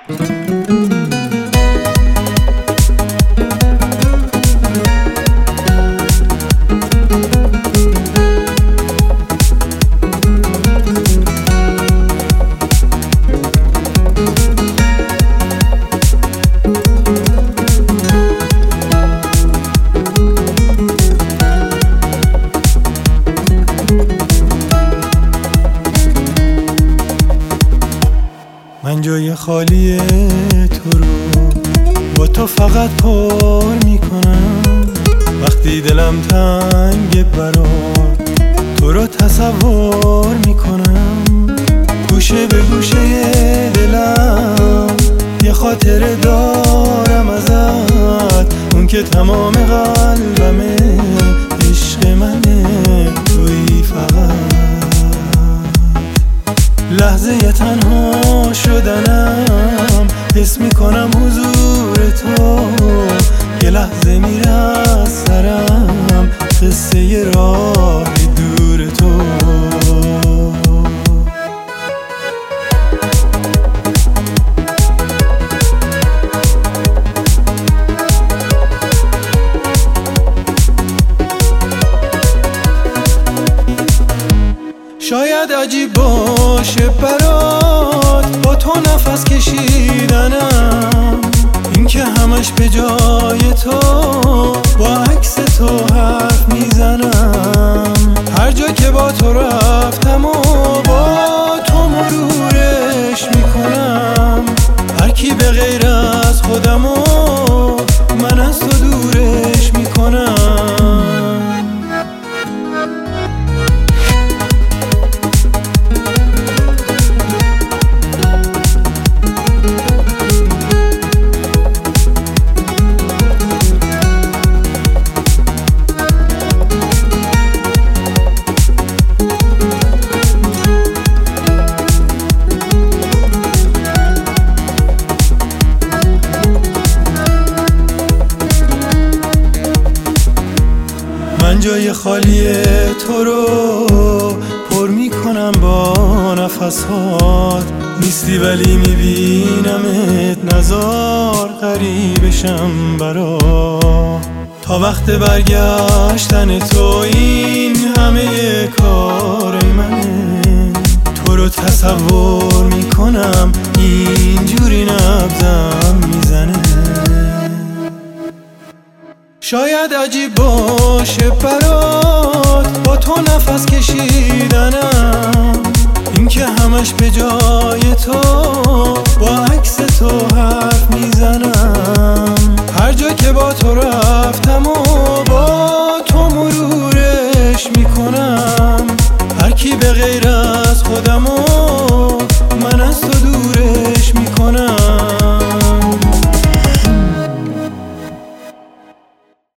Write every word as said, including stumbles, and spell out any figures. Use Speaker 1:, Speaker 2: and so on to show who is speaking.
Speaker 1: من جای خالی تو رو با تو فقط پر میکنم. وقتی دلم تنگ برات تو رو تصور میکنم. گوشه به گوشه دلم یه خاطره دارم ازت، اون که تمام قلبمه، عشق منه، تویی فقط. لحظه یه تنها شدنم حس میکنم حضور تو، یه لحظه میره از سرم قصه یه راه دور تو. شاید عجیب باشه برات با تو نفس کشیدنم، این که همش به جای تو با عکس تو حرف میزنم. هر جا که با تو رفتم و با تو مرورش میکنم. هر کی به غیر از خودم و من از تو دورش میکنم. من جای خالی تو رو پر میکنم با نفسات. نیستی ولی میبینمت، نزار غریبشم برا. تا وقت برگشتن تو این همه کار منه. تو رو تصور میکنم اینجوری نبضم میزنه. شاید عجیب باشه برات با تو نفس کشیدنم، این که همش به جای تو با عکس تو حرف میزنم. هر جا که با تو رفتم و با تو مرورش میکنم. هر کی به غیر از خودم و من از تو دورش میکنم.